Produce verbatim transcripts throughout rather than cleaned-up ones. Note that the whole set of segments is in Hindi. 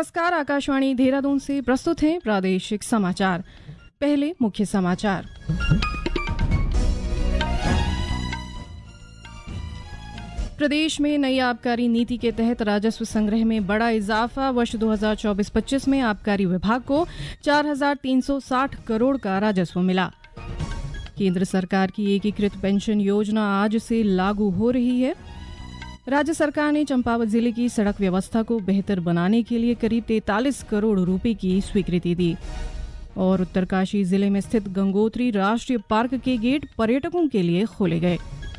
नमस्कार, आकाशवाणी देहरादून से प्रस्तुत हैं प्रादेशिक समाचार। पहले मुख्य समाचार। प्रदेश में नई आबकारी नीति के तहत राजस्व संग्रह में बड़ा इजाफा। वर्ष दो हज़ार चौबीस पच्चीस में आबकारी विभाग को चार हज़ार तीन सौ साठ करोड़ का राजस्व मिला। केंद्र सरकार की एकीकृत पेंशन योजना आज से लागू हो रही है। राज्य सरकार ने चंपावत जिले की सड़क व्यवस्था को बेहतर बनाने के लिए करीब तैंतालीस करोड़ रुपए की स्वीकृति दी। और उत्तरकाशी जिले में स्थित गंगोत्री राष्ट्रीय पार्क के गेट पर्यटकों के लिए खोले गए।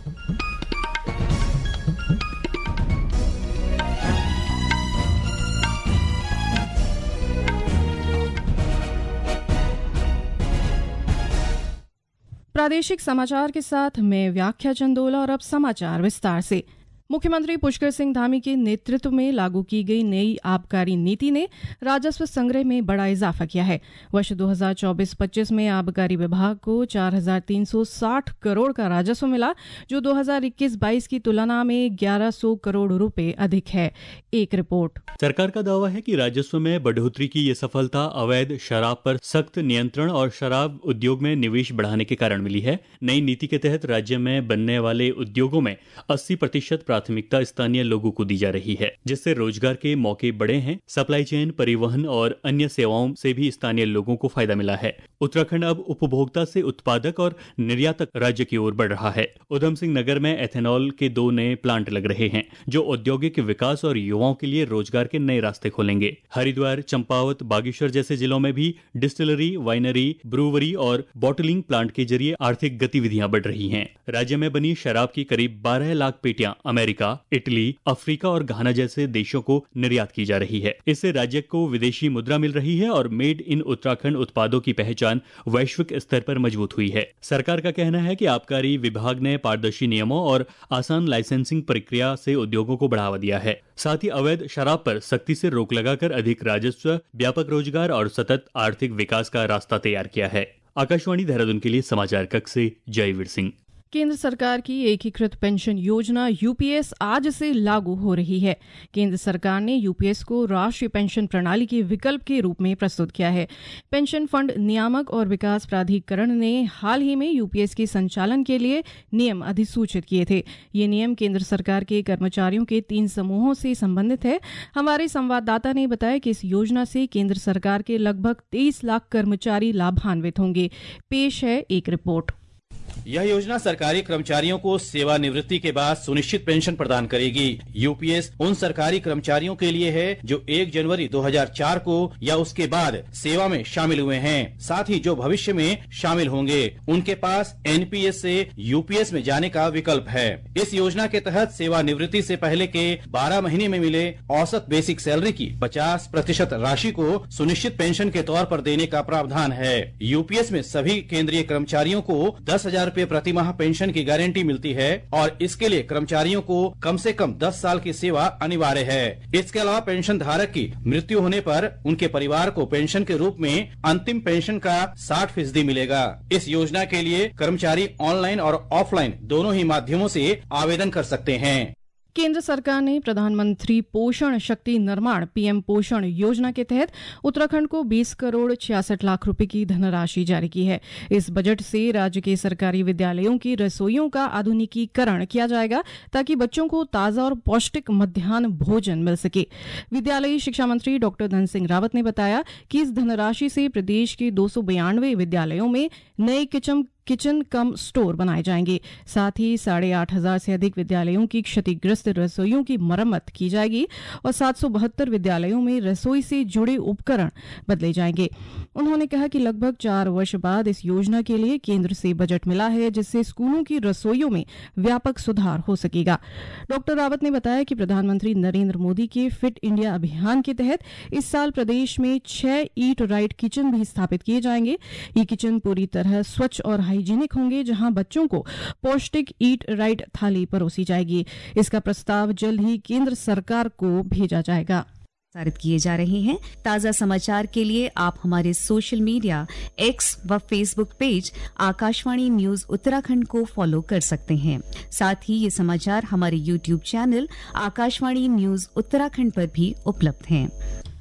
प्रादेशिक समाचार के साथ मैं व्याख्या चंदोला और अब समाचार विस्तार से। मुख्यमंत्री पुष्कर सिंह धामी के नेतृत्व में लागू की गई नई आबकारी नीति ने राजस्व संग्रह में बड़ा इजाफा किया है। वर्ष दो हज़ार चौबीस पच्चीस में आबकारी विभाग को चार हज़ार तीन सौ साठ करोड़ का राजस्व मिला, जो दो हज़ार इक्कीस बाईस की तुलना में ग्यारह सौ करोड़ रुपए अधिक है। एक रिपोर्ट। सरकार का दावा है कि राजस्व में बढ़ोतरी की ये सफलता अवैध शराब पर सख्त नियंत्रण और शराब उद्योग में निवेश बढ़ाने के कारण मिली है। नई नीति के तहत राज्य में बनने वाले उद्योगों में अस्सी प्रतिशत प्राथमिकता स्थानीय लोगों को दी जा रही है, जिससे रोजगार के मौके बढ़े हैं। सप्लाई चेन, परिवहन और अन्य सेवाओं से भी स्थानीय लोगों को फायदा मिला है। उत्तराखंड अब उपभोक्ता से उत्पादक और निर्यातक राज्य की ओर बढ़ रहा है। उधम सिंह नगर में एथेनॉल के दो नए प्लांट लग रहे हैं, जो औद्योगिक विकास और युवाओं के लिए रोजगार के नए रास्ते खोलेंगे। हरिद्वार, चंपावत, बागेश्वर जैसे जिलों में भी डिस्टिलरी, वाइनरी, ब्रूवरी और बॉटलिंग प्लांट के जरिए आर्थिक गतिविधियां बढ़ रही हैं। राज्य में बनी शराब की करीब बारह लाख पेटियां अमेरिका, इटली, अफ्रीका और घाना जैसे देशों को निर्यात की जा रही है। इससे राज्य को विदेशी मुद्रा मिल रही है और मेड इन उत्तराखंड उत्पादों की पहचान वैश्विक स्तर पर मजबूत हुई है। सरकार का कहना है कि आबकारी विभाग ने पारदर्शी नियमों और आसान लाइसेंसिंग प्रक्रिया से उद्योगों को बढ़ावा दिया है। साथ ही अवैध शराब पर सख्ती से रोक लगाकर अधिक राजस्व, व्यापक रोजगार और सतत आर्थिक विकास का रास्ता तैयार किया है। आकाशवाणी देहरादून के लिए समाचार कक्ष से जयवीर सिंह। केंद्र सरकार की एकीकृत पेंशन योजना यूपीएस आज से लागू हो रही है। केंद्र सरकार ने यूपीएस को राष्ट्रीय पेंशन प्रणाली के विकल्प के रूप में प्रस्तुत किया है। पेंशन फंड नियामक और विकास प्राधिकरण ने हाल ही में यूपीएस के संचालन के लिए नियम अधिसूचित किए थे। ये नियम केंद्र सरकार के कर्मचारियों के तीन समूहों से संबंधित है। हमारे संवाददाता ने बताया कि इस योजना से केंद्र सरकार के लगभग तेईस लाख कर्मचारी लाभान्वित होंगे। पेश है एक रिपोर्ट। यह योजना सरकारी कर्मचारियों को सेवानिवृत्ति के बाद सुनिश्चित पेंशन प्रदान करेगी। यूपीएस उन सरकारी कर्मचारियों के लिए है जो एक जनवरी दो हज़ार चार को या उसके बाद सेवा में शामिल हुए हैं। साथ ही जो भविष्य में शामिल होंगे, उनके पास एनपीएस से यूपीएस में जाने का विकल्प है। इस योजना के तहत सेवानिवृत्ति से पहले के बारह महीने में मिले औसत बेसिक सैलरी की पचास प्रतिशत राशि को सुनिश्चित पेंशन के तौर पर देने का प्रावधान है। यूपीएस में सभी केंद्रीय कर्मचारियों को दस हजार रुपए प्रति माह पेंशन की गारंटी मिलती है और इसके लिए कर्मचारियों को कम से कम दस साल की सेवा अनिवार्य है। इसके अलावा पेंशन धारक की मृत्यु होने पर उनके परिवार को पेंशन के रूप में अंतिम पेंशन का साठ फीसदी मिलेगा। इस योजना के लिए कर्मचारी ऑनलाइन और ऑफलाइन दोनों ही माध्यमों से आवेदन कर सकते हैं। केंद्र सरकार ने प्रधानमंत्री पोषण शक्ति निर्माण पीएम पोषण योजना के तहत उत्तराखंड को बीस करोड़ छियासठ लाख रुपए की धनराशि जारी की है। इस बजट से राज्य के सरकारी विद्यालयों की रसोइयों का आधुनिकीकरण किया जाएगा, ताकि बच्चों को ताजा और पौष्टिक मध्याह्न भोजन मिल सके। विद्यालयी शिक्षा मंत्री डॉक्टर धन सिंह रावत ने बताया कि इस धनराशि से प्रदेश के दो सौ बयानवे विद्यालयों में नए किचन किचन कम स्टोर बनाए जाएंगे। साथ ही साढ़े आठ हजार से अधिक विद्यालयों की क्षतिग्रस्त रसोइयों की मरम्मत की जाएगी और सात सौ बहत्तर विद्यालयों में रसोई से जुड़े उपकरण बदले जाएंगे। उन्होंने कहा कि लगभग चार वर्ष बाद इस योजना के लिए केंद्र से बजट मिला है, जिससे स्कूलों की रसोइयों में व्यापक सुधार हो सकेगा। डॉक्टर रावत ने बताया कि प्रधानमंत्री नरेंद्र मोदी के फिट इंडिया अभियान के तहत इस साल प्रदेश में छह ईट राइट किचन भी स्थापित किए जाएंगे। ये किचन पूरी तरह स्वच्छ और हाइजीनिक होंगे, जहां बच्चों को पौष्टिक ईट राइट थाली परोसी जाएगी। इसका प्रस्ताव जल्द ही केंद्र सरकार को भेजा जाएगा। प्रसारित किए जा रहे हैं। ताजा समाचार के लिए आप हमारे सोशल मीडिया एक्स व Facebook page Akashvani news Uttarakhand को फॉलो कर सकते हैं। साथ ही ये समाचार हमारे YouTube channel Akashvani news Uttarakhand पर भी उपलब्ध हैं।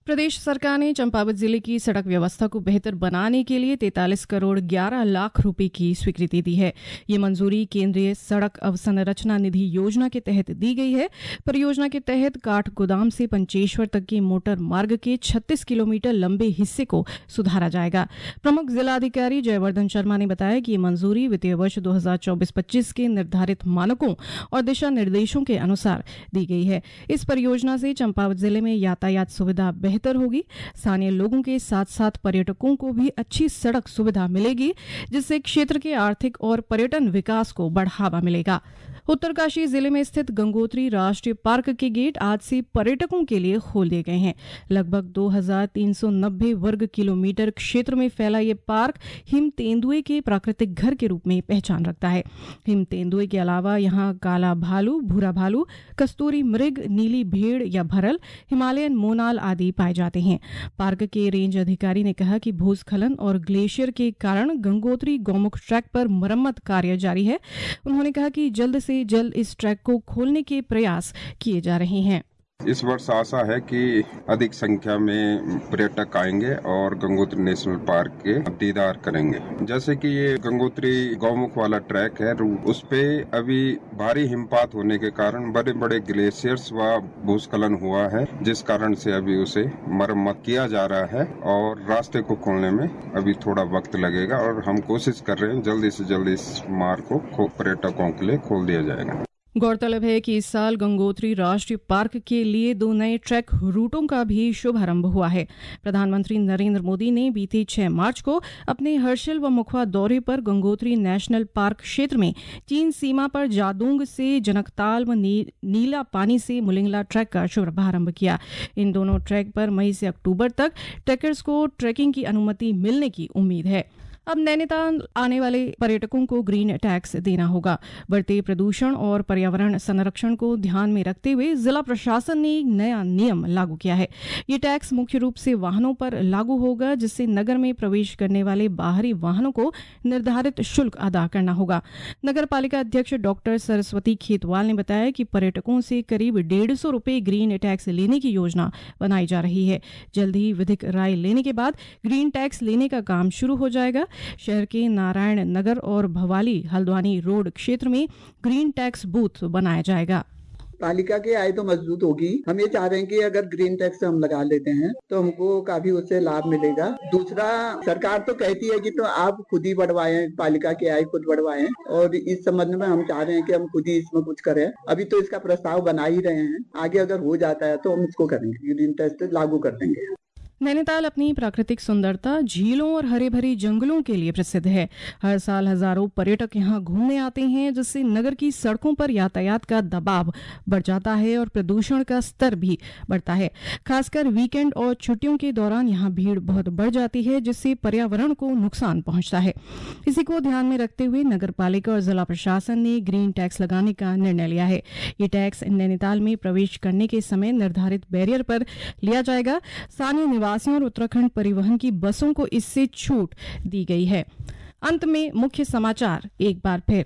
प्रदेश सरकार ने चंपावत जिले की सड़क व्यवस्था को बेहतर बनाने के लिए तैंतालीस करोड़ ग्यारह लाख रुपए की स्वीकृति दी है। ये मंजूरी केंद्रीय सड़क अवसंरचना निधि योजना के तहत दी गई है। परियोजना के तहत काठ गोदाम से पंचेश्वर तक के मोटर मार्ग के छत्तीस किलोमीटर लंबे हिस्से को सुधारा जाएगा। प्रमुख जिलाधिकारी जयवर्धन शर्मा ने बताया कि ये मंजूरी वित्तीय वर्ष दो हजार चौबीस पच्चीस के निर्धारित मानकों और दिशा निर्देशों के अनुसार दी गई है। इस परियोजना से चंपावत जिले में यातायात सुविधा बेहतर होगी। स्थानीय लोगों के साथ साथ पर्यटकों को भी अच्छी सड़क सुविधा मिलेगी, जिससे क्षेत्र के आर्थिक और पर्यटन विकास को बढ़ावा मिलेगा। उत्तरकाशी जिले में स्थित गंगोत्री राष्ट्रीय पार्क के गेट आज से पर्यटकों के लिए खोल दिए गए हैं। लगभग दो हज़ार तीन सौ नब्बे वर्ग किलोमीटर क्षेत्र में फैला ये पार्क हिम तेंदुए के प्राकृतिक घर के रूप में पहचान रखता है। हिम तेंदुए के अलावा यहाँ काला भालू, भूरा भालू, कस्तूरी मृग, नीली भेड़ या भरल, हिमालयन मोनाल आदि पाए जाते हैं। पार्क के रेंज अधिकारी ने कहा कि भूस्खलन और ग्लेशियर के कारण गंगोत्री गौमुख ट्रैक पर मरम्मत कार्य जारी है। उन्होंने कहा कि जल्द से जल्द इस ट्रैक को खोलने के प्रयास किए जा रहे हैं। इस वर्ष आशा है कि अधिक संख्या में पर्यटक आएंगे और गंगोत्री नेशनल पार्क के दीदार करेंगे। जैसे कि ये गंगोत्री गौमुख वाला ट्रैक है, उस पे अभी भारी हिमपात होने के कारण बड़े बड़े ग्लेशियर्स व भूस्खलन हुआ है, जिस कारण से अभी उसे मरम्मत किया जा रहा है और रास्ते को खोलने में अभी थोड़ा वक्त लगेगा और हम कोशिश कर रहे हैं जल्दी से जल्दी इस मार्ग को पर्यटकों के लिए खोल दिया जाएगा। गौरतलब है कि इस साल गंगोत्री राष्ट्रीय पार्क के लिए दो नए ट्रैक रूटों का भी शुभारंभ हुआ है। प्रधानमंत्री नरेंद्र मोदी ने बीते छह मार्च को अपने हर्षिल व मुखवा दौरे पर गंगोत्री नेशनल पार्क क्षेत्र में चीन सीमा पर जादोंग से जनकताल व नी, नीला पानी से मुलिंगला ट्रैक का शुभारंभ किया। इन दोनों ट्रैक पर मई से अक्टूबर तक ट्रैकर्स को ट्रैकिंग की अनुमति मिलने की उम्मीद है। अब नैनीताल आने वाले पर्यटकों को ग्रीन टैक्स देना होगा। बढ़ते प्रदूषण और पर्यावरण संरक्षण को ध्यान में रखते हुए जिला प्रशासन ने एक नया नियम लागू किया है। ये टैक्स मुख्य रूप से वाहनों पर लागू होगा, जिससे नगर में प्रवेश करने वाले बाहरी वाहनों को निर्धारित शुल्क अदा करना होगा। नगर पालिका अध्यक्ष डॉक्टर सरस्वती खेतवाल ने बताया कि पर्यटकों से करीब डेढ़ सौ रुपये ग्रीन टैक्स लेने की योजना बनाई जा रही है। जल्द ही विधिक राय लेने के बाद ग्रीन टैक्स लेने का काम शुरू हो जाएगा। शहर के नारायण नगर और भवाली हल्द्वानी रोड क्षेत्र में ग्रीन टैक्स बूथ बनाया जाएगा। पालिका की आय तो मजबूत होगी। हम ये चाह रहे हैं कि अगर ग्रीन टैक्स हम लगा लेते हैं तो हमको काफी उससे लाभ मिलेगा। दूसरा, सरकार तो कहती है कि तो आप खुद ही बढ़वाएं, पालिका की आय खुद बढ़वाएं, और इस संबंध में हम चाह रहे हैं कि हम खुद ही इसमें कुछ करें। अभी तो इसका प्रस्ताव बना ही रहे हैं, आगे अगर हो जाता है तो हम इसको करेंगे, ग्रीन टैक्स लागू कर देंगे। नैनीताल अपनी प्राकृतिक सुंदरता, झीलों और हरे भरे जंगलों के लिए प्रसिद्ध है। हर साल हजारों पर्यटक यहाँ घूमने आते हैं, जिससे नगर की सड़कों पर यातायात का दबाव बढ़ जाता है और प्रदूषण का स्तर भी बढ़ता है। खासकर वीकेंड और छुट्टियों के दौरान यहाँ भीड़ बहुत बढ़ जाती है, जिससे पर्यावरण को नुकसान पहुंचता है। इसी को ध्यान में रखते हुए नगर पालिका और जिला प्रशासन ने ग्रीन टैक्स लगाने का निर्णय लिया है। ये टैक्स नैनीताल में प्रवेश करने के समय निर्धारित बैरियर पर लिया जाएगा। स्थानीय और उत्तराखंड परिवहन की बसों को इससे छूट दी गई है। अंत में मुख्य समाचार एक बार फिर।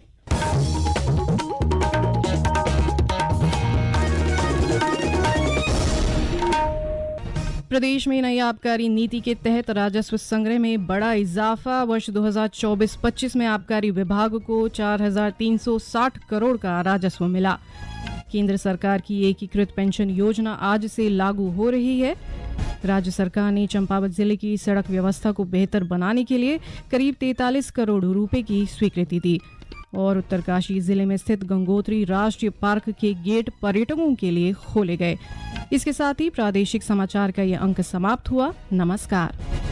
प्रदेश में नई आबकारी नीति के तहत राजस्व संग्रह में बड़ा इजाफा। वर्ष दो हज़ार चौबीस पच्चीस में आबकारी विभाग को चार हजार तीन सौ साठ करोड़ का राजस्व मिला। केंद्र सरकार की एकीकृत पेंशन योजना आज से लागू हो रही है। राज्य सरकार ने चंपावत जिले की सड़क व्यवस्था को बेहतर बनाने के लिए करीब तैंतालीस करोड़ रुपए की स्वीकृति दी। और उत्तरकाशी जिले में स्थित गंगोत्री राष्ट्रीय पार्क के गेट पर्यटकों के लिए खोले गए। इसके साथ ही प्रादेशिक समाचार का यह अंक समाप्त हुआ। नमस्कार।